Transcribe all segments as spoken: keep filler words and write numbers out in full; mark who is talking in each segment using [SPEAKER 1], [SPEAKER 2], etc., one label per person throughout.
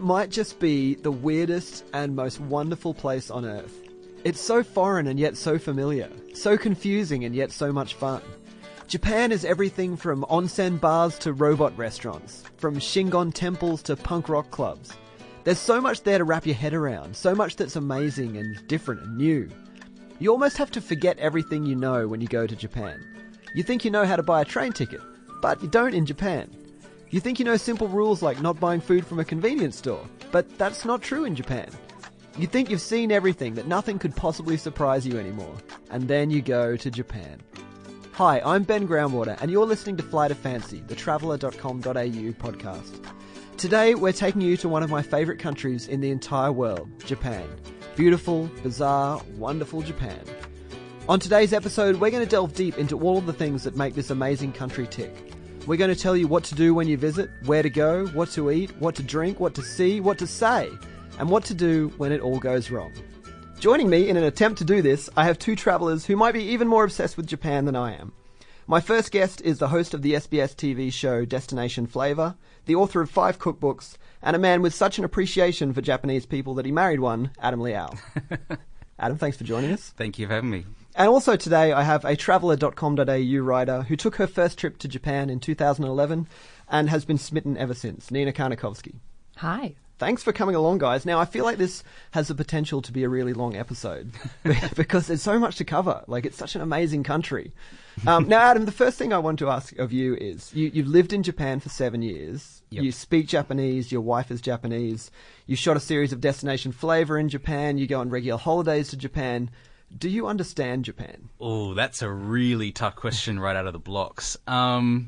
[SPEAKER 1] might just be the weirdest and most wonderful place on earth. It's so foreign and yet so familiar, so confusing and yet so much fun. Japan is everything from onsen bars to robot restaurants, from Shingon temples to punk rock clubs. There's so much there to wrap your head around, so much that's amazing and different and new. You almost have to forget everything you know when you go to Japan. You think you know how to buy a train ticket, but you don't in Japan. You think you know simple rules like not buying food from a convenience store, but that's not true in Japan. You think you've seen everything, that nothing could possibly surprise you anymore, and then you go to Japan. Hi, I'm Ben Groundwater, and you're listening to Flight of Fancy, the traveller dot com dot a u podcast. Today, we're taking you to one of my favourite countries in the entire world, Japan. Beautiful, bizarre, wonderful Japan. On today's episode, we're going to delve deep into all of the things that make this amazing country tick. We're going to tell you what to do when you visit, where to go, what to eat, what to drink, what to see, what to say, and what to do when it all goes wrong. Joining me in an attempt to do this, I have two travellers who might be even more obsessed with Japan than I am. My first guest is the host of the S B S T V show Destination Flavour, the author of five cookbooks, and a man with such an appreciation for Japanese people that he married one, Adam Liao. Adam, thanks for joining us.
[SPEAKER 2] Thank you for having me.
[SPEAKER 1] And also today I have a traveller dot com dot a u writer who took her first trip to Japan in two thousand eleven and has been smitten ever since, Nina Karnakovsky.
[SPEAKER 3] Hi.
[SPEAKER 1] Thanks for coming along, guys. Now, I feel like this has the potential to be a really long episode because there's so much to cover. Like, it's such an amazing country. Um, now, Adam, the first thing I want to ask of you is, you, you've lived in Japan for seven years.
[SPEAKER 2] Yep.
[SPEAKER 1] You speak Japanese. Your wife is Japanese. You shot a series of Destination Flavour in Japan. You go on regular holidays to Japan. Do you understand Japan?
[SPEAKER 2] Oh, that's a really tough question right out of the blocks. Um...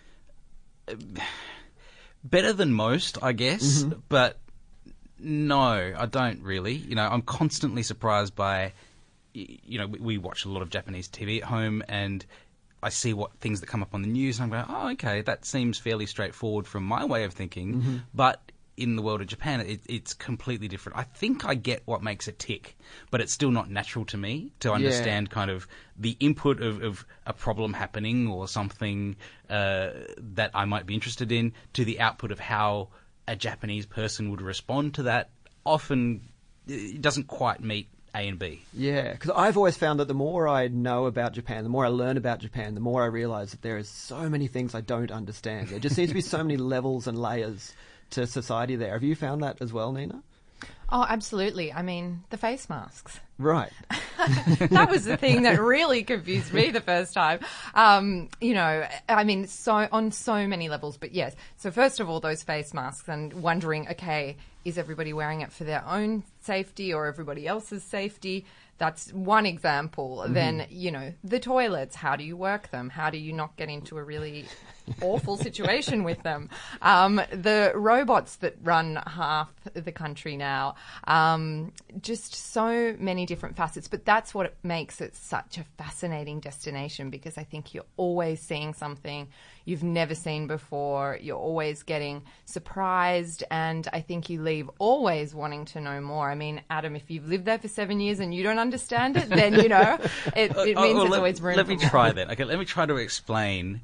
[SPEAKER 2] Better than most, I guess, mm-hmm. but no, I don't really. You know, I'm constantly surprised by, you know, we watch a lot of Japanese T V at home, and I see what things that come up on the news, and I'm going, oh, okay, that seems fairly straightforward from my way of thinking, mm-hmm. but in the world of Japan, it, it's completely different. I think I get what makes it tick, but it's still not natural to me to understand yeah. kind of the input of, of a problem happening or something uh, that I might be interested in to the output of how a Japanese person would respond to that. Often it doesn't quite meet A and B.
[SPEAKER 1] Yeah, because I've always found that the more I know about Japan, the more I learn about Japan, the more I realise that there is so many things I don't understand. There just seems to be so many levels and layers to society there. Have you found that as well, Nina?
[SPEAKER 3] Oh, absolutely. I mean, the face masks.
[SPEAKER 1] Right.
[SPEAKER 3] That was the thing that really confused me the first time. Um, you know, I mean, so on so many levels, but yes. So first of all, those face masks and wondering, okay, is everybody wearing it for their own safety or everybody else's safety? That's one example. Mm-hmm. Then, you know, the toilets, how do you work them? How do you not get into a really awful situation with them? Um, the robots that run half the country now, um, just so many different facets. But that's what makes it such a fascinating destination, because I think you're always seeing something you've never seen before. You're always getting surprised, and I think you leave always wanting to know more. I mean, Adam, if you've lived there for seven years and you don't understand it, then, you know, it, it means
[SPEAKER 2] oh, well,
[SPEAKER 3] there's
[SPEAKER 2] let,
[SPEAKER 3] always room
[SPEAKER 2] Let
[SPEAKER 3] for
[SPEAKER 2] me
[SPEAKER 3] more.
[SPEAKER 2] try that. Okay, let me try to explain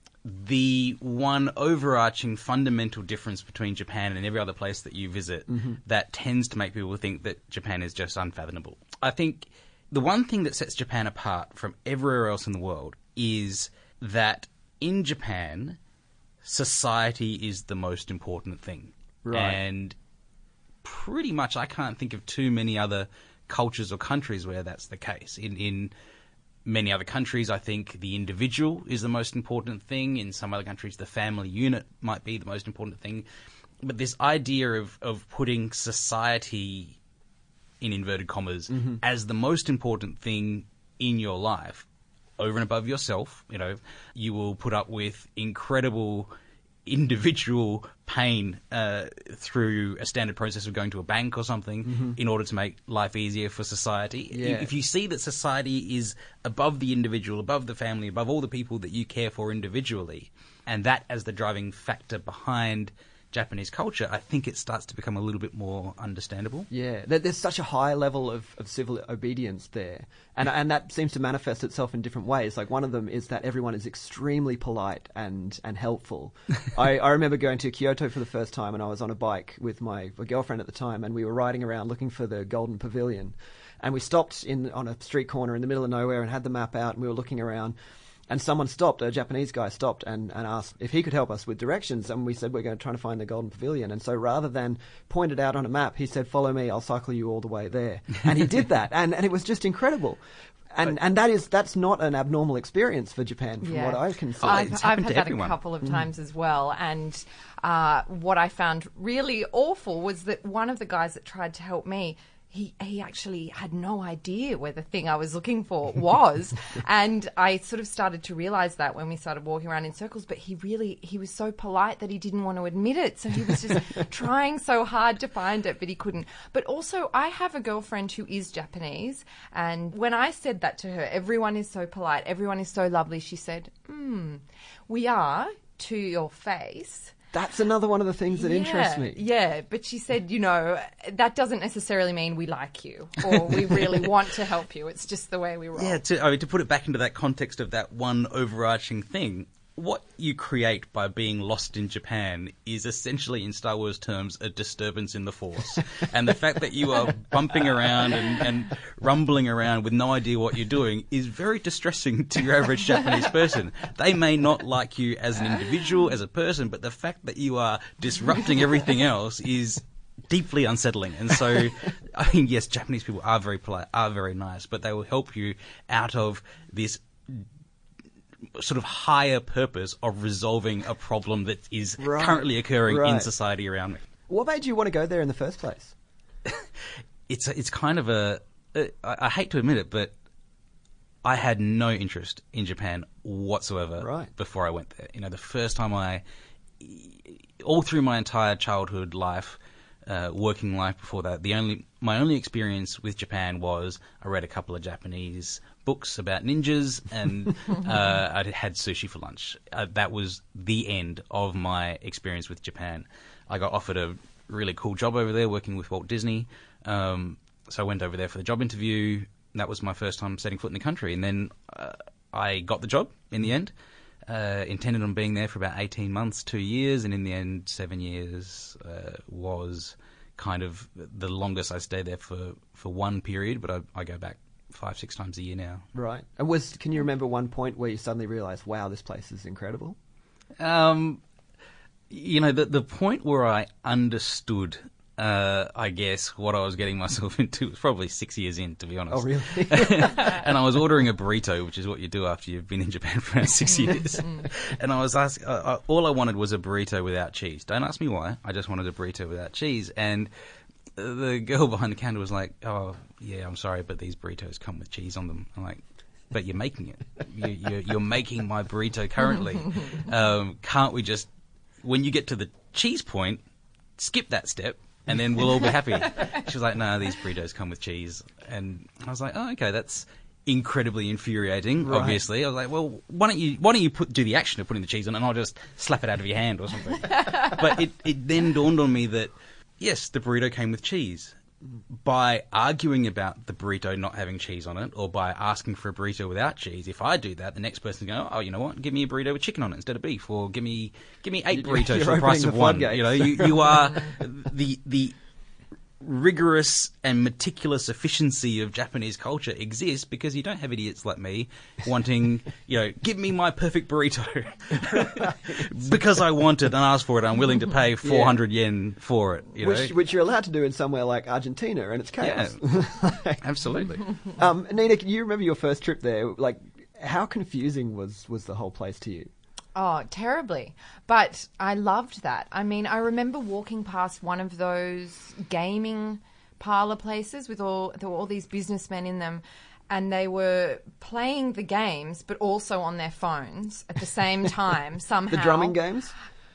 [SPEAKER 2] the one overarching fundamental difference between Japan and every other place that you visit mm-hmm. that tends to make people think that Japan is just unfathomable. I think the one thing that sets Japan apart from everywhere else in the world is that in Japan, society is the most important thing.
[SPEAKER 1] Right.
[SPEAKER 2] And pretty much I can't think of too many other cultures or countries where that's the case. In in many other countries, I think the individual is the most important thing. In some other countries, the family unit might be the most important thing. But this idea of, of putting society, in inverted commas, mm-hmm. as the most important thing in your life, over and above yourself, you know, you will put up with incredible individual pain uh, through a standard process of going to a bank or something mm-hmm. in order to make life easier for society.
[SPEAKER 1] Yeah.
[SPEAKER 2] If you see that society is above the individual, above the family, above all the people that you care for individually, and that as the driving factor behind Japanese culture, I think it starts to become a little bit more understandable.
[SPEAKER 1] Yeah, there, there's such a high level of, of civil obedience there, and and that seems to manifest itself in different ways. Like one of them is that everyone is extremely polite and and helpful. I, I remember going to Kyoto for the first time, and I was on a bike with my, my girlfriend at the time, and we were riding around looking for the Golden Pavilion, and we stopped in on a street corner in the middle of nowhere and had the map out, and we were looking around. And someone stopped, a Japanese guy stopped and, and asked if he could help us with directions. And we said, we're going to try to find the Golden Pavilion. And so rather than point it out on a map, he said, follow me, I'll cycle you all the way there. And he did that. And, and it was just incredible. And
[SPEAKER 2] But-
[SPEAKER 1] and that is that's not an abnormal experience for Japan, from
[SPEAKER 3] Yeah.
[SPEAKER 1] what I can see.
[SPEAKER 2] Oh,
[SPEAKER 3] I've,
[SPEAKER 2] it's
[SPEAKER 3] I've
[SPEAKER 2] happened
[SPEAKER 3] had
[SPEAKER 2] to
[SPEAKER 3] that
[SPEAKER 2] everyone.
[SPEAKER 3] a couple of times as well. And uh, what I found really awful was that one of the guys that tried to help me, he, he actually had no idea where the thing I was looking for was. And I sort of started to realize that when we started walking around in circles. But he really, he was so polite that he didn't want to admit it. So he was just trying so hard to find it, but he couldn't. But also, I have a girlfriend who is Japanese. And when I said that to her, everyone is so polite, everyone is so lovely, she said, hmm, we are, to your face.
[SPEAKER 1] That's another one of the things that
[SPEAKER 3] yeah,
[SPEAKER 1] interests me.
[SPEAKER 3] Yeah, but she said, you know, that doesn't necessarily mean we like you or we really want to help you. It's just the way we roll.
[SPEAKER 2] Yeah, to, I mean, to put it back into that context of that one overarching thing, what you create by being lost in Japan is essentially, in Star Wars terms, a disturbance in the Force. And the fact that you are bumping around and, and rumbling around with no idea what you're doing is very distressing to your average Japanese person. They may not like you as an individual, as a person, but the fact that you are disrupting everything else is deeply unsettling. And so, I mean, yes, Japanese people are very polite, are very nice, but they will help you out of this sort of higher purpose of resolving a problem that is
[SPEAKER 1] Right.
[SPEAKER 2] currently occurring in
[SPEAKER 1] Right.
[SPEAKER 2] society around me.
[SPEAKER 1] What made you want to go there in the first place?
[SPEAKER 2] It's a, it's kind of a uh, I, I hate to admit it, but I had no interest in Japan whatsoever
[SPEAKER 1] Right.
[SPEAKER 2] before I went there. You know, the first time I, all through my entire childhood life, uh, working life before that, the only my only experience with Japan was I read a couple of Japanese books about ninjas, and uh, I had sushi for lunch. Uh, that was the end of my experience with Japan. I got offered a really cool job over there working with Walt Disney, um, so I went over there for the job interview. That was my first time setting foot in the country, and then uh, I got the job in the end. Uh, intended on being there for about eighteen months, two years, and in the end, seven years uh, was kind of the longest I stayed there for, for one period, but I, I go back five, six times a year now.
[SPEAKER 1] Right. And was can you remember one point where you suddenly realised, wow, this place is incredible?
[SPEAKER 2] Um, you know, the the point where I understood, uh, I guess, what I was getting myself into was probably six years in, to be honest.
[SPEAKER 1] Oh, really?
[SPEAKER 2] And I was ordering a burrito, which is what you do after you've been in Japan for around six years. And I was asking, uh, uh, all I wanted was a burrito without cheese. Don't ask me why. I just wanted a burrito without cheese. And the girl behind the counter was like, "Oh, yeah, I'm sorry, but these burritos come with cheese on them." I'm like, "But you're making it. You, you're, you're making my burrito currently. Um, can't we just, when you get to the cheese point, skip that step, and then we'll all be happy?" She was like, "No, these burritos come with cheese." And I was like, "Oh, okay, that's incredibly infuriating."
[SPEAKER 1] Right.
[SPEAKER 2] Obviously, I was like, "Well, why don't you why don't you put, do the action of putting the cheese on, and I'll just slap it out of your hand or something." But it it then dawned on me that yes, the burrito came with cheese. By arguing about the burrito not having cheese on it, or by asking for a burrito without cheese, if I do that, the next person's going, "Oh, you know what? Give me a burrito with chicken on it instead of beef, or give me give me eight
[SPEAKER 1] You're
[SPEAKER 2] burritos for the
[SPEAKER 1] opening
[SPEAKER 2] price
[SPEAKER 1] the
[SPEAKER 2] of one."
[SPEAKER 1] floodgates.
[SPEAKER 2] You know, you, you are the the rigorous and meticulous efficiency of Japanese culture exists because you don't have idiots like me wanting, you know, give me my perfect burrito because I want it and ask for it. I'm willing to pay four hundred yen for it. You know?
[SPEAKER 1] Which, which you're allowed to do in somewhere like Argentina, and it's chaos.
[SPEAKER 2] Absolutely.
[SPEAKER 1] um, Nina, can you remember your first trip there? Like, how confusing was, was the whole place to you?
[SPEAKER 3] Oh, terribly. But I loved that. I mean, I remember walking past one of those gaming parlor places with all, there were all these businessmen in them, and they were playing the games, but also on their phones at the same time, somehow.
[SPEAKER 1] The drumming games?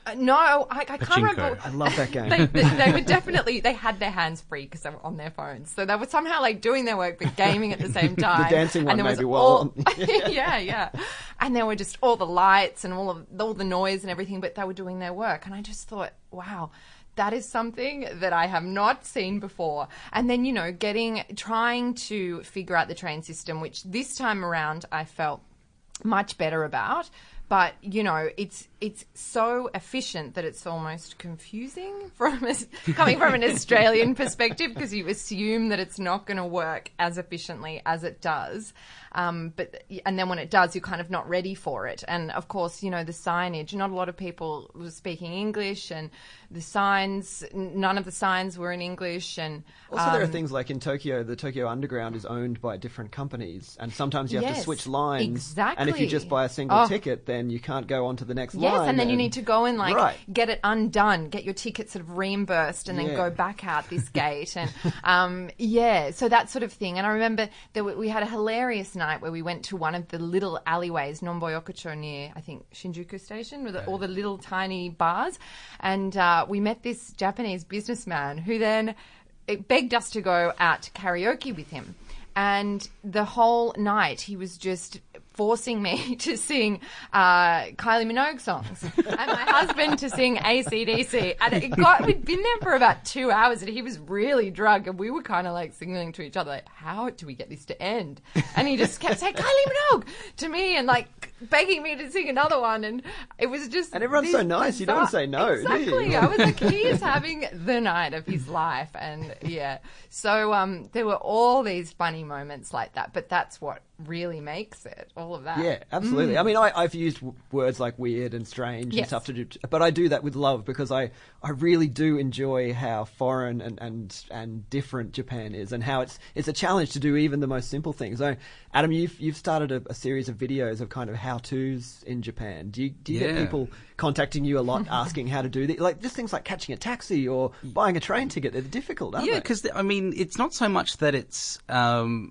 [SPEAKER 3] Uh, no, I, I can't
[SPEAKER 2] Pachinko.
[SPEAKER 3] remember.
[SPEAKER 1] I love that game.
[SPEAKER 3] They, they, they were definitely, they had their hands free because they were on their phones. So they were somehow like doing their work but gaming at the same time.
[SPEAKER 1] The dancing one
[SPEAKER 3] and there was
[SPEAKER 1] maybe well
[SPEAKER 3] all,
[SPEAKER 1] on.
[SPEAKER 3] yeah, yeah. And there were just all the lights and all of all the noise and everything, but they were doing their work. And I just thought, wow, that is something that I have not seen before. And then, you know, getting, trying to figure out the train system, which this time around I felt much better about. But, you know, it's it's so efficient that it's almost confusing from a, coming from an Australian perspective, because you assume that it's not going to work as efficiently as it does. Um, but and then when it does, you're kind of not ready for it. And, of course, you know, the signage, not a lot of people were speaking English, and the signs, none of the signs were in English. And
[SPEAKER 1] Also,
[SPEAKER 3] um,
[SPEAKER 1] there are things like in Tokyo, the Tokyo Underground is owned by different companies, and sometimes you have
[SPEAKER 3] Yes,
[SPEAKER 1] to switch lines.
[SPEAKER 3] exactly.
[SPEAKER 1] And if you just buy a single
[SPEAKER 3] Oh.
[SPEAKER 1] ticket, then you can't go on to the next
[SPEAKER 3] Yes,
[SPEAKER 1] line.
[SPEAKER 3] and then you need to go and like
[SPEAKER 1] Right.
[SPEAKER 3] get it undone, get your ticket sort of reimbursed, and then
[SPEAKER 1] Yeah.
[SPEAKER 3] go back out this gate, and um, yeah, so that sort of thing. And I remember there were, we had a hilarious night where we went to one of the little alleyways, Nomboyokocho, near I think Shinjuku Station, with all the little tiny bars, and uh, we met this Japanese businessman who then begged us to go out to karaoke with him. And the whole night he was just forcing me to sing uh, Kylie Minogue songs and my husband to sing A C D C. And it got, we'd been there for about two hours and he was really drunk, and we were kind of like signaling to each other, like, how do we get this to end? And he just kept saying, Kylie Minogue to me, and like begging me to sing another one. And it was just...
[SPEAKER 1] And everyone's so
[SPEAKER 3] this
[SPEAKER 1] nice, you don't want to say no, do you?
[SPEAKER 3] Exactly. I was like, he is having the night of his life. And yeah, so um, there were all these funny moments like that, but that's what really makes it, all of that.
[SPEAKER 1] Yeah, absolutely. I mean, I, I've used w- words like weird and strange
[SPEAKER 3] Yes.
[SPEAKER 1] and stuff to do, but I do that with love, because I, I really do enjoy how foreign and, and, and different Japan is, and how it's it's a challenge to do even the most simple things. So, Adam, you've you've started a, a series of videos of kind of how-tos in Japan. Do you do you get
[SPEAKER 2] Yeah.
[SPEAKER 1] people contacting you a lot asking how to do the, like just things like catching a taxi or buying a train ticket? They're difficult, aren't
[SPEAKER 2] Yeah,
[SPEAKER 1] they?
[SPEAKER 2] because I mean, it's not so much that it's um,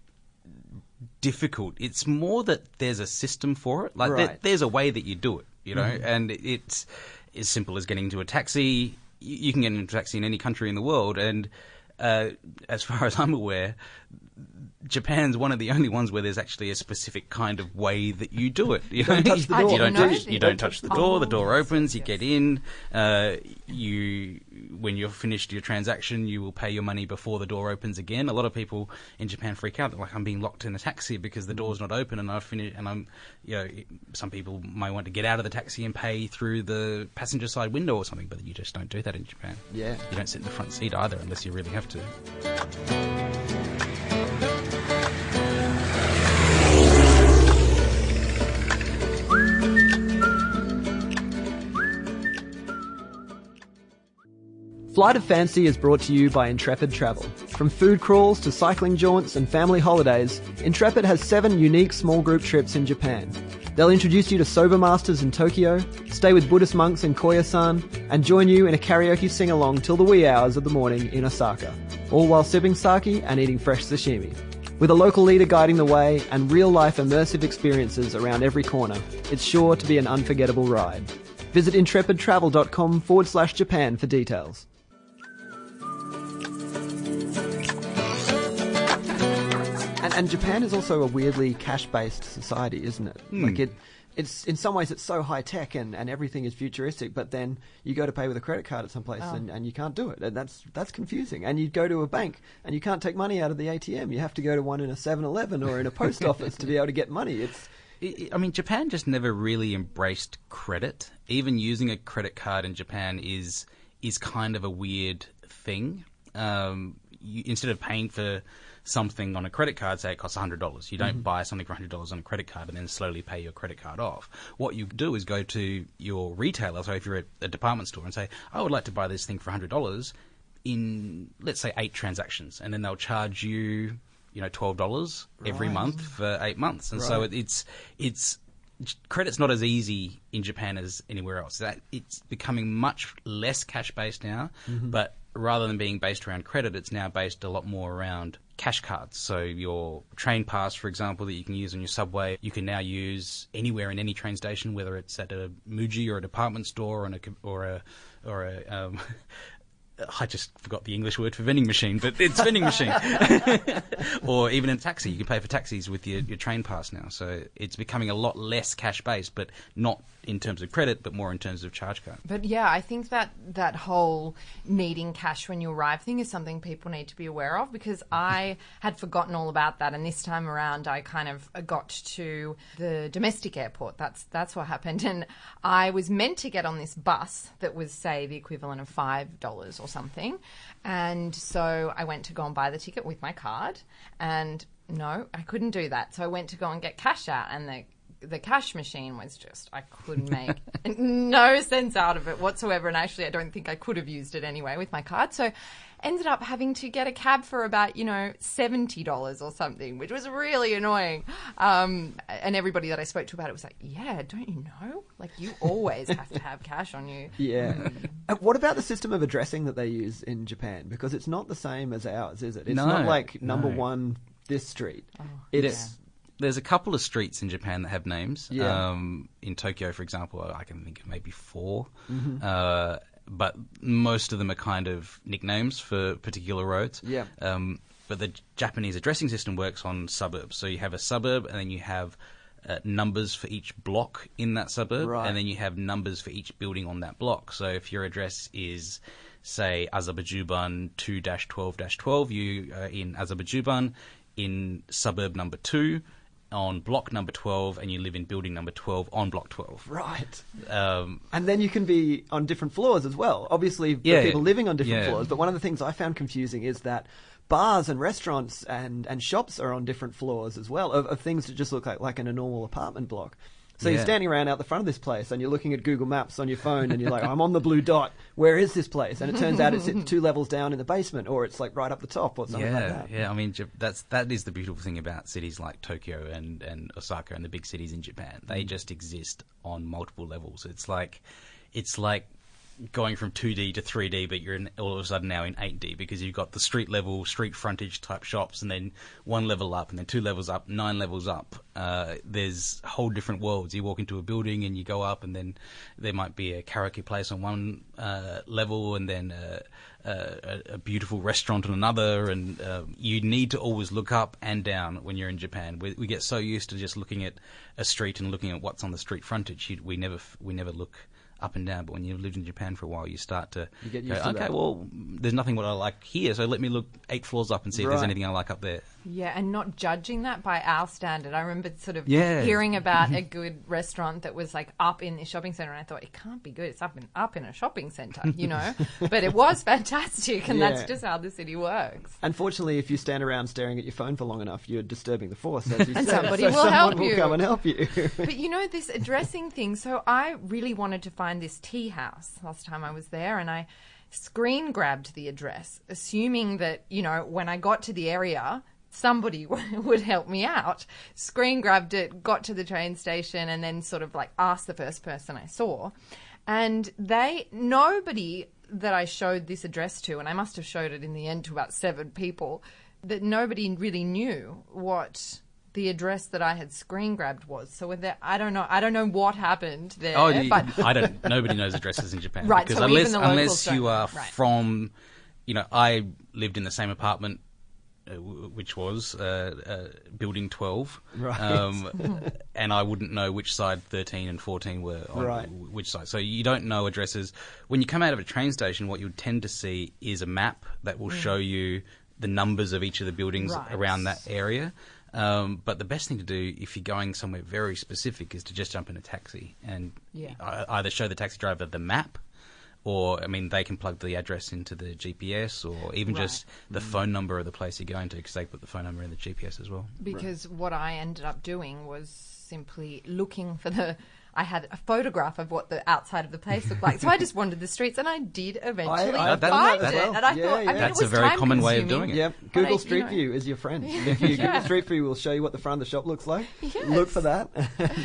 [SPEAKER 2] difficult. It's more that there's a system for it. Like there,
[SPEAKER 1] Right.
[SPEAKER 2] there's a way that you do it, you know, and it's as simple as getting into a taxi. You, you can get into a taxi in any country in the world, and uh, as far as I'm aware, Japan's one of the only ones where there's actually a specific kind of way that you do it. You
[SPEAKER 1] Don't
[SPEAKER 2] know?
[SPEAKER 1] touch the
[SPEAKER 3] I
[SPEAKER 1] door.
[SPEAKER 2] You don't
[SPEAKER 3] didn't know
[SPEAKER 2] touch.
[SPEAKER 3] that.
[SPEAKER 2] You don't touch the door. The door
[SPEAKER 3] Oh,
[SPEAKER 2] opens. You
[SPEAKER 3] yes,
[SPEAKER 2] get
[SPEAKER 3] yes.
[SPEAKER 2] in. Uh, you, when you're finished your transaction, you will pay your money before the door opens again. A lot of people in Japan freak out. They're like, I'm being locked in a taxi because the door's not open, and I've finished. And I'm, you know, some people might want to get out of the taxi and pay through the passenger side window or something, but you just don't do that in Japan.
[SPEAKER 1] Yeah.
[SPEAKER 2] You don't sit in the front seat either unless you really have to.
[SPEAKER 1] Flight of Fancy is brought to you by Intrepid Travel. From food crawls to cycling jaunts and family holidays, Intrepid has seven unique small group trips in Japan. They'll introduce you to soba masters in Tokyo, stay with Buddhist monks in Koyasan, and join you in a karaoke sing-along till the wee hours of the morning in Osaka, all while sipping sake and eating fresh sashimi. With a local leader guiding the way and real-life immersive experiences around every corner, it's sure to be an unforgettable ride. Visit intrepidtravel.com forward slash Japan for details. And, and Japan is also a weirdly cash-based society, isn't it? Like it, it's in some ways it's so high tech and, and everything is futuristic, but then you go to pay with a credit card at some place and, and you can't do it, and that's that's confusing. And you go to a bank and you can't take money out of the A T M. You have to go to one in a seven eleven or in a post office to be able to get money. It's
[SPEAKER 2] I I mean, Japan just never really embraced credit. Even using a credit card in Japan is is kind of a weird thing. Um, you, instead of paying for something on a credit card, say it costs one hundred dollars. You don't mm-hmm. buy something for one hundred dollars on a credit card and then slowly pay your credit card off. What you do is go to your retailer, so if you're at a department store, and say, I would like to buy this thing for one hundred dollars in, let's say, eight transactions. And then they'll charge you, you know, twelve dollars every
[SPEAKER 1] Right.
[SPEAKER 2] month for eight months. And
[SPEAKER 1] Right.
[SPEAKER 2] so it, it's it's credit's not as easy in Japan as anywhere else. That it's becoming much less cash based now, mm-hmm. but rather than being based around credit, it's now based a lot more around cash cards. So your train pass, for example, that you can use on your subway, you can now use anywhere in any train station, whether it's at a Muji or a department store or, an, or a or a um, I just forgot the English word for vending machine, but it's vending machine. Or even in a taxi, you can pay for taxis with your, your train pass now. So it's becoming a lot less cash-based, but not in terms of credit, but more in terms of charge card.
[SPEAKER 3] But yeah, I think that that whole needing cash when you arrive thing is something people need to be aware of, because I had forgotten all about that, and this time around I kind of got to the domestic airport. That's that's what happened, and I was meant to get on this bus that was, say, the equivalent of five dollars or something, and so I went to go and buy the ticket with my card, and no, I couldn't do that. So I went to go and get cash out, and the the cash machine was just, I couldn't make no sense out of it whatsoever. And actually, I don't think I could have used it anyway with my card. So ended up having to get a cab for about, you know, seventy dollars or something, which was really annoying. Um, and everybody that I spoke to about it was like, yeah, don't you know? Like, you always have to have cash on you.
[SPEAKER 1] Yeah. Uh, what about the system of addressing that they use in Japan? Because it's not the same as ours, is it? It's
[SPEAKER 2] No,
[SPEAKER 1] not like number
[SPEAKER 2] no.
[SPEAKER 1] one, this street.
[SPEAKER 3] Oh,
[SPEAKER 1] It's...
[SPEAKER 2] There's a couple of streets in Japan that have names.
[SPEAKER 1] Yeah.
[SPEAKER 2] Um, in Tokyo, for example, I can think of maybe four.
[SPEAKER 1] Mm-hmm.
[SPEAKER 2] Uh, but most of them are kind of nicknames for particular roads.
[SPEAKER 1] Yeah.
[SPEAKER 2] Um, but the Japanese addressing system works on suburbs. So you have a suburb, and then you have uh, numbers for each block in that suburb,
[SPEAKER 1] Right.
[SPEAKER 2] and then you have numbers for each building on that block. So if your address is, say, Azabajuban two dash twelve dash twelve, you are in Azabajuban in suburb number two, on block number twelve, and you live in building number twelve on block twelve.
[SPEAKER 1] Right.
[SPEAKER 2] Um,
[SPEAKER 1] And then you can be on different floors as well. Obviously, for
[SPEAKER 2] Yeah.
[SPEAKER 1] people living on different
[SPEAKER 2] Yeah.
[SPEAKER 1] floors. But one of the things I found confusing is that bars and restaurants and, and shops are on different floors as well, of, of things that just look like, like in a normal apartment block. So
[SPEAKER 2] Yeah.
[SPEAKER 1] you're standing around out the front of this place and you're looking at Google Maps on your phone and you're like, I'm on the blue dot. Where is this place? And it turns out it's two levels down in the basement, or it's like right up the top or something
[SPEAKER 2] yeah,
[SPEAKER 1] like that.
[SPEAKER 2] yeah. I mean, Jap- that's that is the beautiful thing about cities like Tokyo and, and Osaka and the big cities in Japan. They just exist on multiple levels. It's like, it's like going from two D to three D, but you're in, all of a sudden now in eight D, because you've got the street level, street frontage type shops, and then one level up, and then two levels up, nine levels up. Uh, there's whole different worlds. You walk into a building and you go up, and then there might be a karaoke place on one uh, level, and then a, a, a beautiful restaurant on another, and uh, you need to always look up and down when you're in Japan. We, we get so used to just looking at a street and looking at what's on the street frontage. You, we never we never look up and down, but when you've lived in Japan for a while, you start to
[SPEAKER 1] You get
[SPEAKER 2] go,
[SPEAKER 1] used to
[SPEAKER 2] okay,
[SPEAKER 1] that.
[SPEAKER 2] well, there's nothing what I like here, so let me look eight floors up and see if there's
[SPEAKER 1] Right.
[SPEAKER 2] anything I like up there.
[SPEAKER 3] Yeah, and not judging that by our standard. I remember sort of
[SPEAKER 2] Yeah.
[SPEAKER 3] hearing about a good restaurant that was like up in the shopping centre, and I thought, it can't be good. It's up in up in a shopping centre, you know. But it was fantastic, and
[SPEAKER 1] Yeah.
[SPEAKER 3] that's just how the city works.
[SPEAKER 1] Unfortunately, if you stand around staring at your phone for long enough, you're disturbing the force, as you
[SPEAKER 3] And
[SPEAKER 1] said.
[SPEAKER 3] somebody
[SPEAKER 1] so
[SPEAKER 3] will
[SPEAKER 1] someone
[SPEAKER 3] help
[SPEAKER 1] will
[SPEAKER 3] you.
[SPEAKER 1] come and help you.
[SPEAKER 3] But you know, this addressing thing, so I really wanted to find this tea house last time I was there, and I screen grabbed the address, assuming that, you know, when I got to the area, somebody would help me out. Screen grabbed it, got to the train station, and then sort of like asked the first person I saw. And they, nobody that I showed this address to, and I must have showed it in the end to about seven people, that nobody really knew what the address that I had screen grabbed was. So with that, I don't know. I don't know what happened there.
[SPEAKER 2] Oh, you-
[SPEAKER 3] but
[SPEAKER 2] I don't. Nobody knows addresses in Japan,
[SPEAKER 3] Right,
[SPEAKER 2] because
[SPEAKER 3] so
[SPEAKER 2] unless
[SPEAKER 3] even the locals
[SPEAKER 2] unless you
[SPEAKER 3] don't
[SPEAKER 2] are
[SPEAKER 3] know. Right.
[SPEAKER 2] from, you know, I lived in the same apartment, uh, w- which was uh, uh, building twelve,
[SPEAKER 1] Right.
[SPEAKER 2] um, and I wouldn't know which side thirteen and fourteen were on
[SPEAKER 1] Right.
[SPEAKER 2] w- which side. So you don't know addresses. When you come out of a train station, what you would tend to see is a map that will show you the numbers of each of the buildings
[SPEAKER 3] Right.
[SPEAKER 2] around that area. Um, but the best thing to do if you're going somewhere very specific is to just jump in a taxi and
[SPEAKER 3] Yeah.
[SPEAKER 2] e- either show the taxi driver the map, or, I mean, they can plug the address into the G P S, or even
[SPEAKER 3] Right.
[SPEAKER 2] just the phone number of the place you're going to, because they put the phone number in the G P S as well.
[SPEAKER 3] because what I ended up doing was simply looking for the. I had a photograph of what the outside of the place looked like, so I just wandered the streets, and I did eventually
[SPEAKER 1] I-
[SPEAKER 2] I've done
[SPEAKER 3] find
[SPEAKER 2] that
[SPEAKER 3] it.
[SPEAKER 2] as well.
[SPEAKER 3] And I
[SPEAKER 1] Yeah,
[SPEAKER 3] thought, I
[SPEAKER 1] yeah.
[SPEAKER 3] mean,
[SPEAKER 2] That's
[SPEAKER 3] it was
[SPEAKER 2] a very
[SPEAKER 3] time
[SPEAKER 2] common way of
[SPEAKER 3] consuming.
[SPEAKER 2] doing it.
[SPEAKER 1] Yep,
[SPEAKER 3] But
[SPEAKER 1] Google
[SPEAKER 3] I-
[SPEAKER 1] Street
[SPEAKER 3] you know-
[SPEAKER 1] View is your friend. If you Google
[SPEAKER 3] Yeah.
[SPEAKER 1] Street View will show you what the front of the shop looks like.
[SPEAKER 3] Yes.
[SPEAKER 1] Look for that.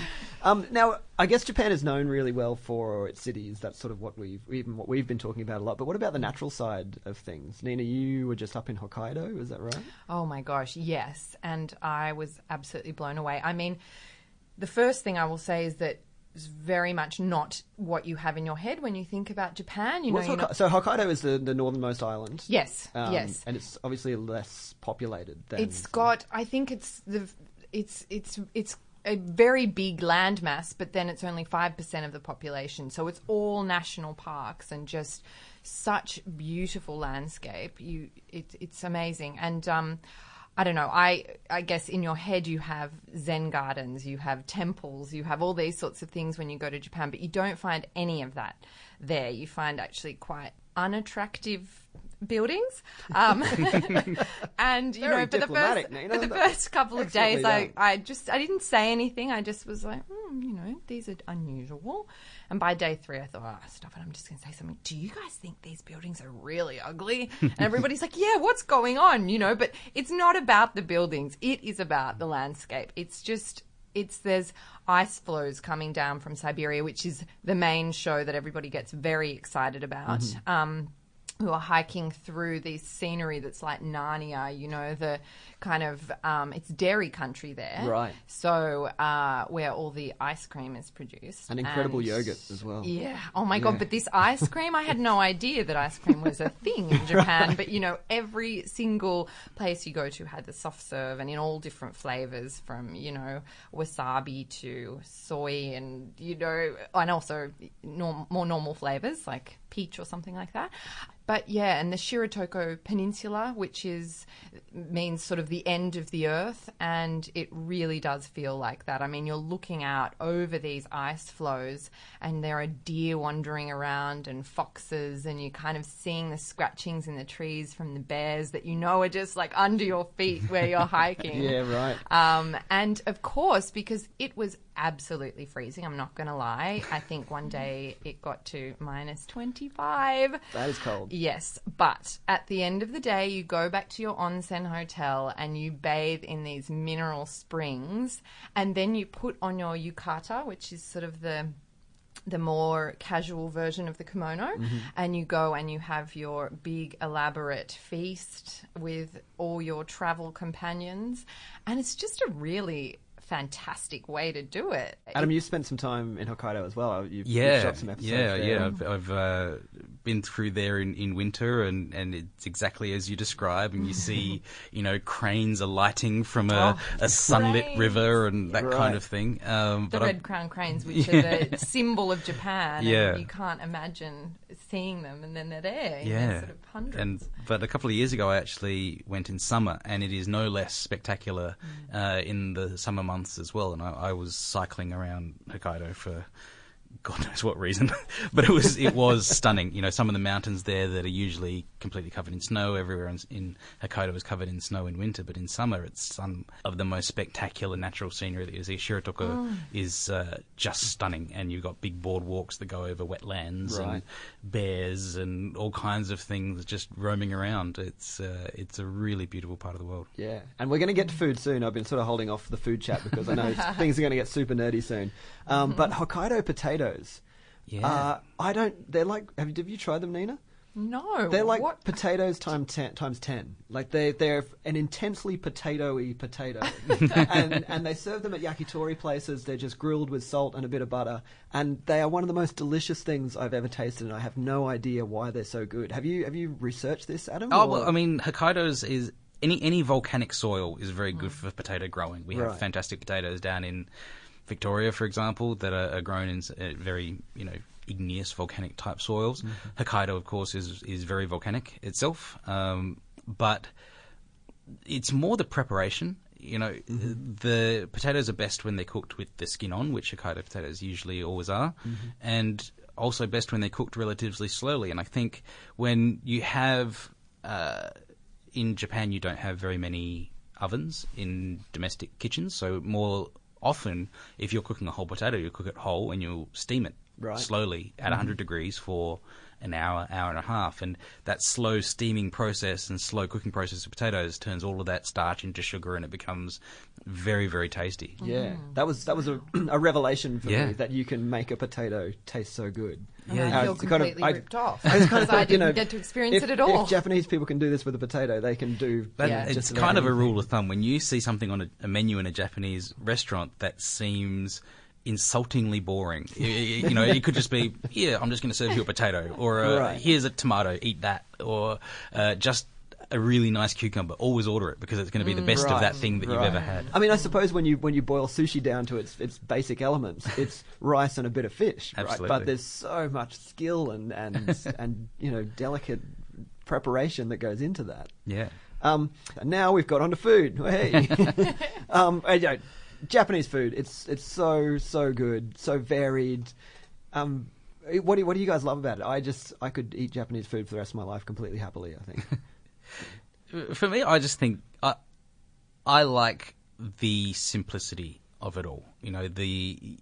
[SPEAKER 1] Um, now, I guess Japan is known really well for its cities. That's sort of what we've even what we've been talking about a lot. But what about the natural side of things? Nina, you were just up in Hokkaido, is that right?
[SPEAKER 3] Oh my gosh, yes. And I was absolutely blown away. I mean, the first thing I will say is that it's very much not what you have in your head when you think about Japan. You know,
[SPEAKER 1] What's
[SPEAKER 3] you're
[SPEAKER 1] Hokkai-
[SPEAKER 3] not...
[SPEAKER 1] So Hokkaido is the, the northernmost island.
[SPEAKER 3] Yes,
[SPEAKER 1] Um,
[SPEAKER 3] yes.
[SPEAKER 1] And it's obviously less populated than...
[SPEAKER 3] It's got, I think it's the, it's it's it's a very big landmass, but then it's only five percent of the population. So it's all national parks and just such beautiful landscape. You, it, it's amazing. And um, I don't know, I I guess in your head you have Zen gardens, you have temples, you have all these sorts of things when you go to Japan, but you don't find any of that there. You find actually quite unattractive buildings. Um, and, you
[SPEAKER 1] Very
[SPEAKER 3] know, for the,
[SPEAKER 1] diplomatic,
[SPEAKER 3] first,
[SPEAKER 1] Nina.
[SPEAKER 3] for the first couple of
[SPEAKER 1] Excellently
[SPEAKER 3] days, I,
[SPEAKER 1] done.
[SPEAKER 3] I just, I didn't say anything. I just was like, hmm, you know, these are unusual. And by day three, I thought, oh, stop it. I'm just going to say something. Do you guys think these buildings are really ugly? And everybody's like, yeah, what's going on? You know, but it's not about the buildings. It is about the landscape. It's just, it's, there's ice flows coming down from Siberia, which is the main show that everybody gets very excited about.
[SPEAKER 1] Mm-hmm.
[SPEAKER 3] Um, who are hiking through this scenery that's like Narnia, you know, the kind of, um, it's dairy country there.
[SPEAKER 1] Right.
[SPEAKER 3] So, uh, where all the ice cream is produced.
[SPEAKER 1] And incredible
[SPEAKER 3] And-
[SPEAKER 1] yogurt as well.
[SPEAKER 3] Yeah. Oh my
[SPEAKER 1] Yeah.
[SPEAKER 3] God. But this ice cream, I had no idea that ice cream was a thing in Japan. But, you know, every single place you go to had the soft serve and in all different flavors from, you know, wasabi to soy and, you know, and also norm- more normal flavors like peach or something like that. But yeah, and the Shiratoko Peninsula, which is means sort of the end of the earth, and it really does feel like that. I mean, you're looking out over these ice flows, and there are deer wandering around and foxes, and you're kind of seeing the scratchings in the trees from the bears that you know are just like under your feet where you're hiking.
[SPEAKER 1] Yeah, right.
[SPEAKER 3] Um, and of course, because it was absolutely freezing, I'm not going to lie. I think one day it got to minus twenty-five.
[SPEAKER 1] That is cold.
[SPEAKER 3] Yes, but at the end of the day, you go back to your onsen hotel and you bathe in these mineral springs, and then you put on your yukata, which is sort of the the more casual version of the kimono,
[SPEAKER 1] Mm-hmm.
[SPEAKER 3] and you go and you have your big elaborate feast with all your travel companions, and it's just a really fantastic way to do it.
[SPEAKER 1] Adam, you spent some time in Hokkaido as well. You've,
[SPEAKER 2] Yeah,
[SPEAKER 1] you've shot some episodes
[SPEAKER 2] yeah,
[SPEAKER 1] there.
[SPEAKER 2] yeah. I've, I've uh, been through there in, in winter, and, and it's exactly as you describe. And you see, you know, cranes alighting from a,
[SPEAKER 3] Oh,
[SPEAKER 2] a sunlit
[SPEAKER 3] cranes.
[SPEAKER 2] river and that
[SPEAKER 1] Right.
[SPEAKER 2] kind of thing. Um,
[SPEAKER 3] The
[SPEAKER 2] but
[SPEAKER 3] red
[SPEAKER 2] I've-
[SPEAKER 3] crown cranes, which are the symbol of Japan,
[SPEAKER 2] Yeah.
[SPEAKER 3] and you can't imagine seeing them, and then they're there. in
[SPEAKER 2] Yeah,
[SPEAKER 3] their sort of hundreds.
[SPEAKER 2] and but a couple of years ago, I actually went in summer, and it is no less spectacular uh, in the summer months as well. And I, I was cycling around Hokkaido for God knows what reason, but it was it was stunning. You know, some of the mountains there that are usually completely covered in snow, everywhere in, in Hokkaido is covered in snow in winter, but in summer it's some of the most spectacular natural scenery that you see. Shiratoko is uh, just stunning, and you've got big boardwalks that go over wetlands
[SPEAKER 1] Right.
[SPEAKER 2] and bears and all kinds of things just roaming around. It's uh, it's a really beautiful part of the world.
[SPEAKER 1] Yeah, and we're going to get to food soon. I've been sort of holding off the food chat because I know things are going to get super nerdy soon. Um, but Hokkaido potatoes,
[SPEAKER 2] Yeah.
[SPEAKER 1] uh, I don't. They're like. Have you, have you tried them, Nina?
[SPEAKER 3] no,
[SPEAKER 1] They're like
[SPEAKER 3] what?
[SPEAKER 1] potatoes times ten. Times ten. Like they they're an intensely potato-y potato, and and they serve them at yakitori places. They're just grilled with salt and a bit of butter, and they are one of the most delicious things I've ever tasted. And I have no idea why they're so good. Have you have you researched this, Adam?
[SPEAKER 2] Oh,
[SPEAKER 1] or-
[SPEAKER 2] well, I mean, Hokkaido's is any any volcanic soil is very good for potato growing. We have
[SPEAKER 1] Right.
[SPEAKER 2] fantastic potatoes down in Victoria, for example, that are, are grown in s- uh, very, you know, igneous volcanic type soils. Hokkaido, of course, is is very volcanic itself, um, but it's more the preparation. You know, the potatoes are best when they're cooked with the skin on, which Hokkaido potatoes usually always are, and also best when they're cooked relatively slowly. And I think when you have uh, in Japan, you don't have very many ovens in domestic kitchens, so more often, if you're cooking a whole potato, you cook it whole and you'll steam it
[SPEAKER 1] Right.
[SPEAKER 2] slowly at one hundred degrees for an hour, hour and a half. And that slow steaming process and slow cooking process of potatoes turns all of that starch into sugar, and it becomes very, very tasty.
[SPEAKER 1] Yeah, that was that was a, a revelation for
[SPEAKER 2] Yeah.
[SPEAKER 1] me, that you can make a potato taste so good.
[SPEAKER 3] And I
[SPEAKER 2] Yeah,
[SPEAKER 3] feel
[SPEAKER 1] it's kind of-
[SPEAKER 3] completely
[SPEAKER 1] I-
[SPEAKER 3] ripped off
[SPEAKER 1] I just kind
[SPEAKER 3] because
[SPEAKER 1] of
[SPEAKER 3] I
[SPEAKER 1] thought, you
[SPEAKER 3] didn't
[SPEAKER 1] know,
[SPEAKER 3] get to experience
[SPEAKER 1] if,
[SPEAKER 3] it at all.
[SPEAKER 1] if Japanese people can do this with a potato, they can do
[SPEAKER 2] That,
[SPEAKER 3] Yeah.
[SPEAKER 2] It's
[SPEAKER 1] just about
[SPEAKER 2] kind of a
[SPEAKER 1] anything.
[SPEAKER 2] rule of thumb. When you see something on a, a menu in a Japanese restaurant that seems insultingly boring, you, you know, it could just be, here, I'm just going to serve you a potato, or uh,
[SPEAKER 1] Right.
[SPEAKER 2] here's a tomato, eat that, or uh, just a really nice cucumber. Always order it because it's going to be the best
[SPEAKER 1] Right.
[SPEAKER 2] of that thing that you've
[SPEAKER 1] Right.
[SPEAKER 2] ever had.
[SPEAKER 1] I mean, I suppose when you when you boil sushi down to its its basic elements, it's rice and a bit of fish, right?
[SPEAKER 2] Absolutely.
[SPEAKER 1] But there's so much skill and and and you know delicate preparation that goes into that.
[SPEAKER 2] Yeah.
[SPEAKER 1] Um, and now we've got onto food. Hey, um, uh, you know, Japanese food. It's it's so so good, so varied. Um, what do what do you guys love about it? I just I could eat Japanese food for the rest of my life completely happily. I think.
[SPEAKER 2] For me, I just think I, I like the simplicity of it all. You know, the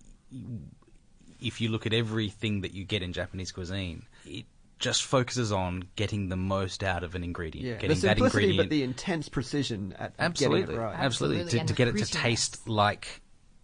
[SPEAKER 2] if you look at everything that you get in Japanese cuisine, it just focuses on getting the most out of an ingredient.
[SPEAKER 1] Yeah,
[SPEAKER 2] Getting
[SPEAKER 1] the
[SPEAKER 2] that
[SPEAKER 1] simplicity,
[SPEAKER 2] ingredient,
[SPEAKER 1] but the intense precision at
[SPEAKER 2] absolutely,
[SPEAKER 1] getting it right.
[SPEAKER 2] absolutely,
[SPEAKER 3] Absolutely,
[SPEAKER 2] to,
[SPEAKER 3] and
[SPEAKER 2] to
[SPEAKER 3] the
[SPEAKER 2] get it to
[SPEAKER 3] prettiness.
[SPEAKER 2] taste like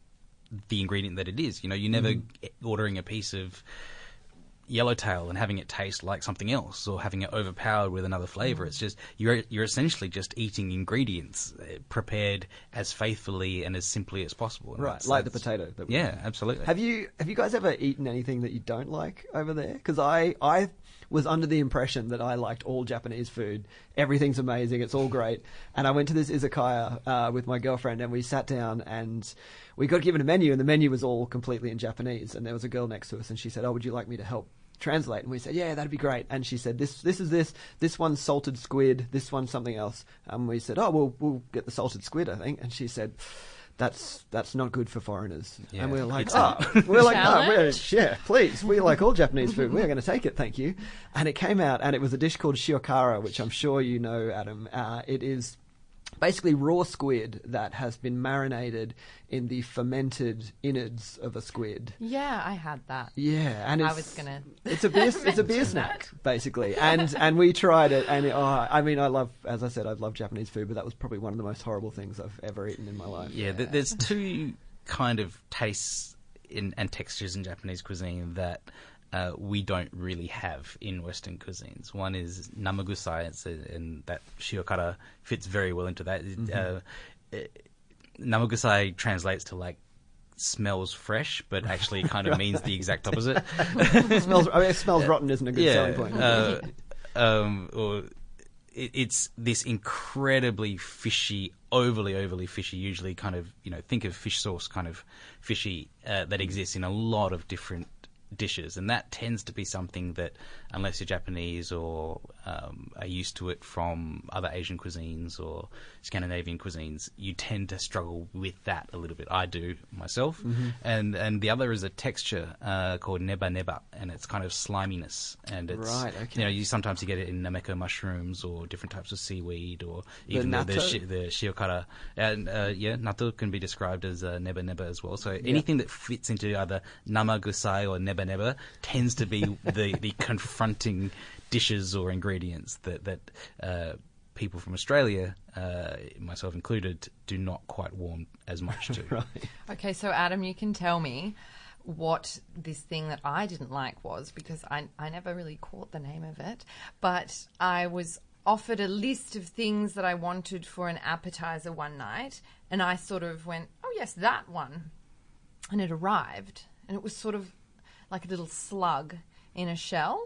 [SPEAKER 2] the ingredient that it is. You know, you're never
[SPEAKER 1] Mm-hmm.
[SPEAKER 2] ordering a piece of yellowtail and having it taste like something else, or having it overpowered with another flavor. It's just you're you're essentially just eating ingredients uh, prepared as faithfully and as simply as possible. And
[SPEAKER 1] Right,
[SPEAKER 2] that's-
[SPEAKER 1] like the
[SPEAKER 2] that's-
[SPEAKER 1] potato. That we
[SPEAKER 2] Yeah, absolutely.
[SPEAKER 1] Have you have you guys ever eaten anything that you don't like over there? Because I I was under the impression that I liked all Japanese food. Everything's amazing. It's all great. And I went to this izakaya uh, with my girlfriend, and we sat down and we got given a menu, and the menu was all completely in Japanese. And there was a girl next to us, and she said, "Oh, would you like me to help translate?" And we said, "Yeah, that'd be great." And she said, "This this is this. This one's salted squid. This one's something else." And we said, "Oh, we'll we'll get the salted squid, I think." And she said, That's that's not good for foreigners.
[SPEAKER 2] Yeah,
[SPEAKER 1] and we we're like,
[SPEAKER 2] it's
[SPEAKER 1] oh,
[SPEAKER 2] not.
[SPEAKER 1] we're like, no, we're,
[SPEAKER 3] Challenge?
[SPEAKER 1] yeah, please, we like all Japanese food. We're going to take it, thank you. And it came out, and it was a dish called shiokara, which I'm sure you know, Adam. Uh, it is basically raw squid that has been marinated in the fermented innards of a squid.
[SPEAKER 3] Yeah, I had that.
[SPEAKER 1] Yeah, and
[SPEAKER 3] I
[SPEAKER 1] it's,
[SPEAKER 3] was gonna
[SPEAKER 1] it's a beer, it's a beer
[SPEAKER 3] mention
[SPEAKER 1] snack
[SPEAKER 3] that.
[SPEAKER 1] basically, and and we tried it, and it, oh, I mean, I love, as I said, I love Japanese food, but that was probably one of the most horrible things I've ever eaten in my life.
[SPEAKER 2] Yeah, th- there's two kind of tastes in, and textures in Japanese cuisine that uh, we don't really have in Western cuisines. One is namagusai, it's a, and that shiokara fits very well into that.
[SPEAKER 1] Mm-hmm.
[SPEAKER 2] Uh, it, namagusai translates to like smells fresh, but actually kind of means the exact opposite.
[SPEAKER 1] It smells, I mean, it smells rotten isn't a good selling point.
[SPEAKER 2] Uh, um, or it, it's this incredibly fishy, overly, overly fishy, usually kind of, you know, think of fish sauce kind of fishy uh, that exists in a lot of different dishes. And that tends to be something that, unless you're Japanese or um, are used to it from other Asian cuisines or Scandinavian cuisines, you tend to struggle with that a little bit. I do myself.
[SPEAKER 1] Mm-hmm.
[SPEAKER 2] And and the other is a texture uh, called neba neba, and it's kind of sliminess. And it's,
[SPEAKER 1] Right, okay.
[SPEAKER 2] you know, you sometimes you get it in nameko mushrooms or different types of seaweed, or
[SPEAKER 1] The
[SPEAKER 2] even the, the,
[SPEAKER 1] natto?
[SPEAKER 2] shi- the shiokara. And uh, yeah, natto can be described as uh, neba neba as well. So anything that fits into either namagusai or neba neba tends to be the, the confronting dishes or ingredients that that uh, people from Australia, uh, myself included, do not quite warm as much to.
[SPEAKER 1] Right.
[SPEAKER 3] Okay, so Adam, you can tell me what this thing that I didn't like was, because I, I never really caught the name of it, but I was offered a list of things that I wanted for an appetizer one night, and I sort of went, oh yes, that one. And it arrived, and it was sort of like a little slug in a shell,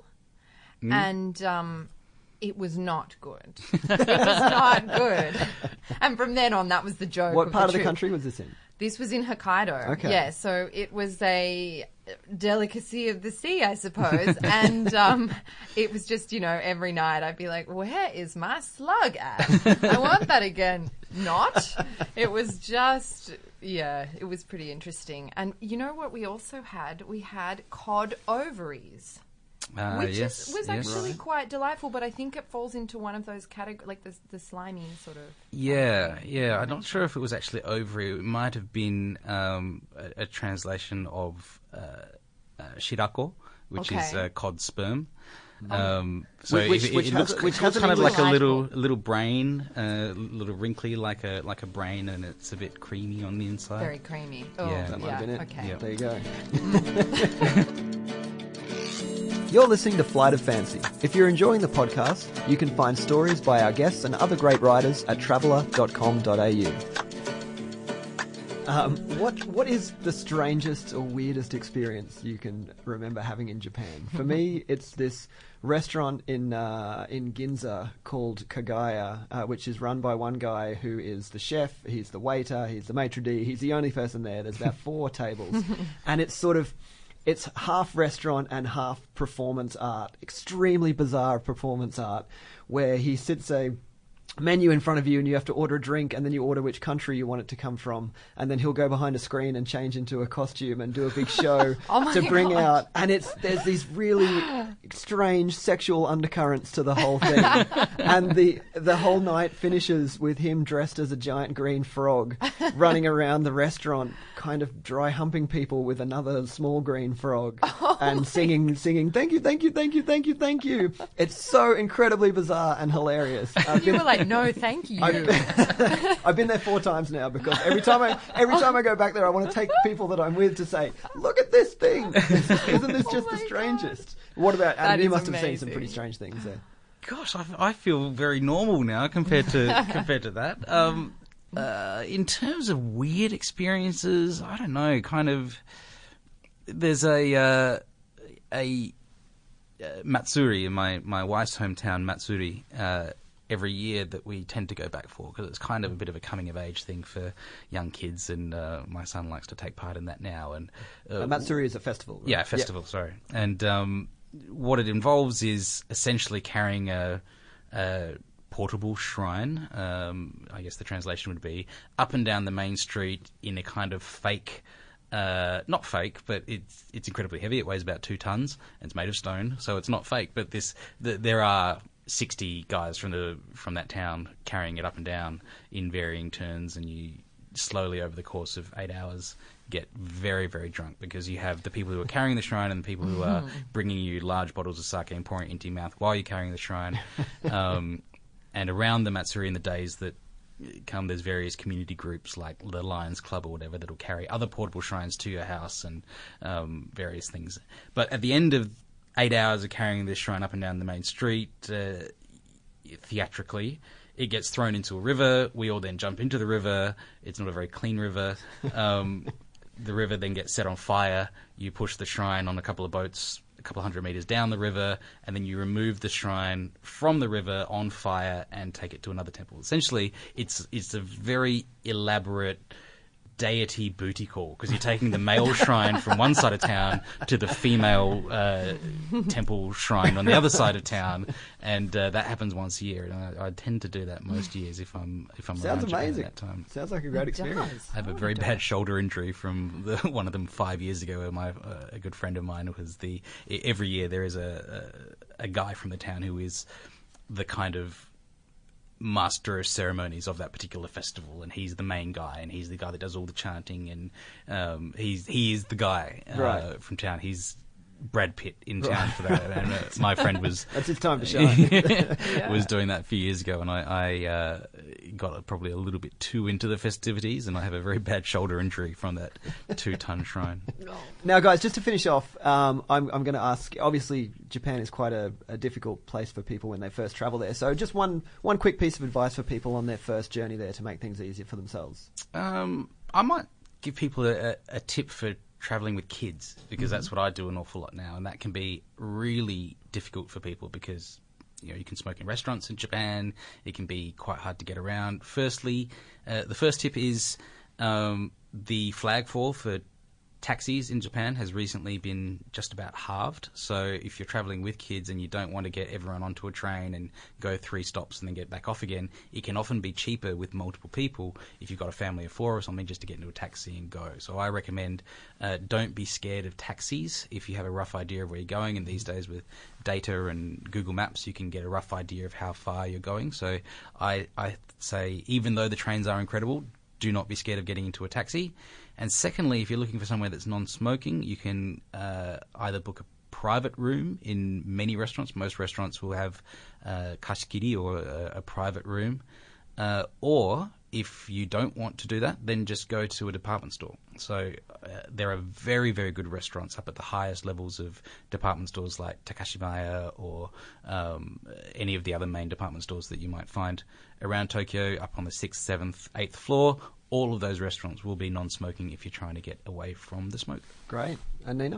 [SPEAKER 3] and um, it was not good. It was not good. And from then on, that was the joke.
[SPEAKER 1] What
[SPEAKER 3] of
[SPEAKER 1] part
[SPEAKER 3] the
[SPEAKER 1] of the
[SPEAKER 3] trip.
[SPEAKER 1] country was this in?
[SPEAKER 3] This was in Hokkaido.
[SPEAKER 1] Okay.
[SPEAKER 3] Yeah, so it was a delicacy of the sea, I suppose. and um, it was just, you know, every night I'd be like, where is my slug at? I want that again. Not. It was just, yeah, it was pretty interesting. And you know what we also had? We had cod ovaries.
[SPEAKER 2] Uh,
[SPEAKER 3] Which
[SPEAKER 2] yes,
[SPEAKER 3] is, was
[SPEAKER 2] yes.
[SPEAKER 3] actually quite delightful, but I think it falls into one of those categories, like the, the slimy sort of.
[SPEAKER 2] Yeah, yeah. I'm not sure if it was actually ovary. It might have been um, a, a translation of uh, uh, shirako, which
[SPEAKER 3] Okay.
[SPEAKER 2] is uh, cod sperm. Um, so
[SPEAKER 1] Which-
[SPEAKER 2] it, it,
[SPEAKER 1] which
[SPEAKER 2] it
[SPEAKER 1] has-
[SPEAKER 2] looks,
[SPEAKER 1] which
[SPEAKER 2] it
[SPEAKER 1] has
[SPEAKER 2] looks
[SPEAKER 1] an
[SPEAKER 2] kind of like a
[SPEAKER 3] English-
[SPEAKER 2] little a little brain, a uh, little wrinkly like a like a brain, and it's a bit creamy on the inside.
[SPEAKER 3] Very creamy. Oh,
[SPEAKER 2] Yeah.
[SPEAKER 3] yeah.
[SPEAKER 2] That
[SPEAKER 1] might have been it.
[SPEAKER 3] Okay.
[SPEAKER 2] Yeah.
[SPEAKER 1] There you go. You're listening to Flight of Fancy. If you're enjoying the podcast, you can find stories by our guests and other great writers at traveller dot com dot a u. Um, what what is the strangest or weirdest experience you can remember having in Japan? For me, it's this restaurant in uh, in Ginza called Kagaya, uh, which is run by one guy who is the chef, he's the waiter, he's the maitre d', he's the only person there. There's about four tables, and it's sort of it's half restaurant and half performance art, extremely bizarre performance art, where he sits a menu in front of you and you have to order a drink, and then you order which country you want it to come from, and then he'll go behind a screen and change into a costume and do a big show
[SPEAKER 3] Oh my
[SPEAKER 1] to bring
[SPEAKER 3] God.
[SPEAKER 1] out, and it's there's these really strange sexual undercurrents to the whole thing, and the the whole night finishes with him dressed as a giant green frog running around the restaurant kind of dry humping people with another small green frog
[SPEAKER 3] Oh
[SPEAKER 1] and singing singing thank you thank you thank you thank you thank you. It's so incredibly bizarre and hilarious. I've
[SPEAKER 3] You
[SPEAKER 1] been-
[SPEAKER 3] were like, no, thank you.
[SPEAKER 1] I've, I've been there four times now because every time I every time I go back there, I want to take people that I'm with to say, "Look at this thing! Isn't this just
[SPEAKER 3] Oh
[SPEAKER 1] the
[SPEAKER 3] my
[SPEAKER 1] strangest?" What about
[SPEAKER 3] That
[SPEAKER 1] Adam? You
[SPEAKER 3] is
[SPEAKER 1] must have seen some
[SPEAKER 3] amazing.
[SPEAKER 1] pretty strange things there.
[SPEAKER 2] Gosh, I, I feel very normal now compared to compared to that. Um, uh, in terms of weird experiences, I don't know. Kind of, there's a uh, a uh, Matsuri in my, my wife's hometown, Matsuri. Uh, every year that we tend to go back for, because it's kind of a bit of a coming of age thing for young kids, and uh, my son likes to take part in that now. And uh,
[SPEAKER 1] Uh, Matsuri is a festival. Right?
[SPEAKER 2] yeah, festival. Sorry, and um, what it involves is essentially carrying a, a portable shrine. Um, I guess the translation would be up and down the main street in a kind of fake. Uh, not fake, but it's it's incredibly heavy. It weighs about two tons. And it's made of stone, so it's not fake. But this, the, there are sixty guys from the from that town carrying it up and down in varying turns, and you slowly over the course of eight hours get very, very drunk, because you have the people who are carrying the shrine and the people who are bringing you large bottles of sake and pouring it into your mouth while you're carrying the shrine. Um, and around the Matsuri in the days that come, there's various community groups like the Lions Club or whatever that'll carry other portable shrines to your house and um, various things. But at the end of eight hours of carrying this shrine up and down the main street, uh, theatrically, it gets thrown into a river. We all then jump into the river. It's not a very clean river. Um, the river then gets set on fire. You push the shrine on a couple of boats a couple of hundred meters down the river, and then you remove the shrine from the river on fire and take it to another temple. Essentially, it's it's a very elaborate deity booty call, because you're taking the male shrine from one side of town to the female uh, temple shrine on the other side of town, and uh, that happens once a year. And I, I tend to do that most years if I'm if I'm
[SPEAKER 1] Sounds
[SPEAKER 2] around Japan
[SPEAKER 1] amazing.
[SPEAKER 2] at that time.
[SPEAKER 1] Sounds like a great
[SPEAKER 3] It
[SPEAKER 1] experience.
[SPEAKER 3] does.
[SPEAKER 2] I have a
[SPEAKER 3] Oh,
[SPEAKER 2] very
[SPEAKER 3] it
[SPEAKER 2] bad
[SPEAKER 3] does.
[SPEAKER 2] shoulder injury from the, one of them five years ago. Where my uh, a good friend of mine was the every year there is a, a a guy from the town who is the kind of master of ceremonies of that particular festival, and he's the main guy, and he's the guy that does all the chanting, and um, he's he is the guy uh,
[SPEAKER 1] Right.
[SPEAKER 2] from town. He's Brad Pitt in town for that, and uh, my friend was
[SPEAKER 1] That's his time to shine.
[SPEAKER 2] was doing that a few years ago, and I, I uh, got probably a little bit too into the festivities, and I have a very bad shoulder injury from that two-ton shrine.
[SPEAKER 1] Now, guys, just to finish off, um, I'm, I'm going to ask. Obviously, Japan is quite a, a difficult place for people when they first travel there. So, just one one quick piece of advice for people on their first journey there to make things easier for themselves.
[SPEAKER 2] Um, I might give people a, a tip for traveling with kids, because that's what I do an awful lot now, and that can be really difficult for people because, you know, you can smoke in restaurants in Japan. It can be quite hard to get around. Firstly, uh, the first tip is um, the flag fall for taxis in Japan has recently been just about halved. So if you're traveling with kids and you don't want to get everyone onto a train and go three stops and then get back off again, it can often be cheaper with multiple people if you've got a family of four or something just to get into a taxi and go. So I recommend uh, don't be scared of taxis if you have a rough idea of where you're going. And these days with data and Google Maps, you can get a rough idea of how far you're going. So I, I say, even though the trains are incredible, do not be scared of getting into a taxi. And secondly, if you're looking for somewhere that's non-smoking, you can uh, either book a private room in many restaurants. Most restaurants will have uh, kashikiri, or a, a private room. Uh, or if you don't want to do that, then just go to a department store. So uh, there are very, very good restaurants up at the highest levels of department stores like Takashimaya or um, any of the other main department stores that you might find around Tokyo, up on the sixth, seventh, eighth floor. All of those restaurants will be non-smoking if you're trying to get away from the smoke.
[SPEAKER 1] Great. And Nina?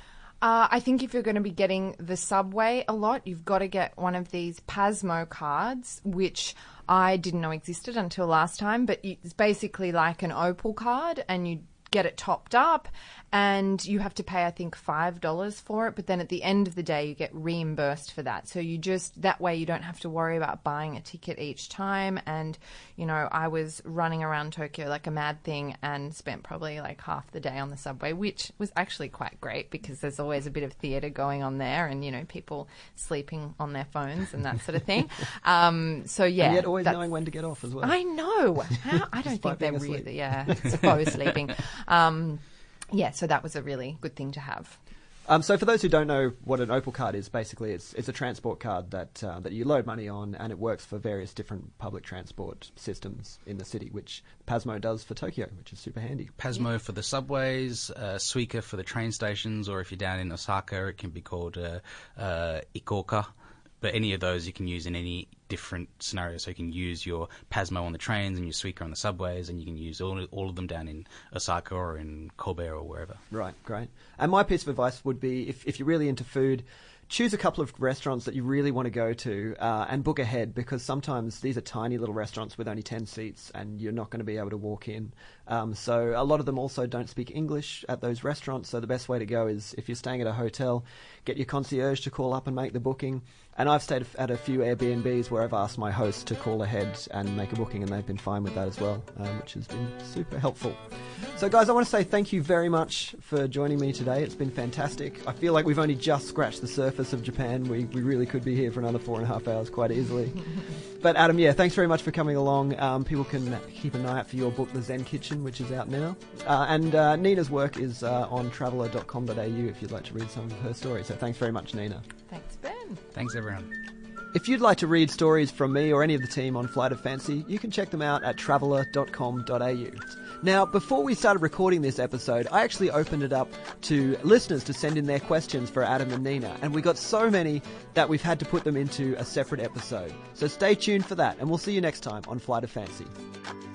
[SPEAKER 3] Uh, I think if you're going to be getting the subway a lot, you've got to get one of these Pasmo cards, which I didn't know existed until last time, but it's basically like an Opal card, and you get it topped up, and you have to pay, I think, five dollars for it, but then at the end of the day you get reimbursed for that. So you just, that way you don't have to worry about buying a ticket each time. And, you know, I was running around Tokyo like a mad thing and spent probably like half the day on the subway, which was actually quite great because there's always a bit of theatre going on there, and, you know, people sleeping on their phones and that sort of thing. Um, so yeah.
[SPEAKER 1] And yet always knowing when to get off as well.
[SPEAKER 3] I know. How, I don't think they're
[SPEAKER 1] asleep.
[SPEAKER 3] really, yeah, supposed sleeping. Um, yeah, so that was a really good thing to have.
[SPEAKER 1] Um, so for those who don't know what an Opal card is, basically it's it's a transport card that uh, that you load money on, and it works for various different public transport systems in the city, which Pasmo does for Tokyo, which is super handy.
[SPEAKER 2] Pasmo yeah. for the subways, uh, Suica for the train stations, or if you're down in Osaka, it can be called uh, uh, Ikoka. But any of those you can use in any different scenario. So you can use your Pasmo on the trains and your Suica on the subways, and you can use all, all of them down in Osaka or in Kobe or wherever. Right,
[SPEAKER 1] great. And my piece of advice would be, if, if you're really into food, choose a couple of restaurants that you really want to go to uh, and book ahead, because sometimes these are tiny little restaurants with only ten seats and you're not going to be able to walk in. Um, so a lot of them also don't speak English at those restaurants, so the best way to go is, if you're staying at a hotel, get your concierge to call up and make the booking. And I've stayed at a few Airbnbs where I've asked my host to call ahead and make a booking, and they've been fine with that as well, um, which has been super helpful. So guys, I want to say thank you very much for joining me today. It's been fantastic. I feel like we've only just scratched the surface of Japan. We we really could be here for another four and a half hours quite easily. But Adam, yeah, thanks very much for coming along. Um, people can keep an eye out for your book, The Zen Kitchen, which is out now. Uh, and uh, Nina's work is uh, on traveller dot com dot a u if you'd like to read some of her stories. So thanks very much, Nina.
[SPEAKER 3] Thanks, Ben.
[SPEAKER 2] Thanks, everyone.
[SPEAKER 1] If you'd like to read stories from me or any of the team on Flight of Fancy, you can check them out at traveller dot com dot a u. Now, before we started recording this episode, I actually opened it up to listeners to send in their questions for Adam and Nina, and we got so many that we've had to put them into a separate episode. So stay tuned for that, and we'll see you next time on Flight of Fancy.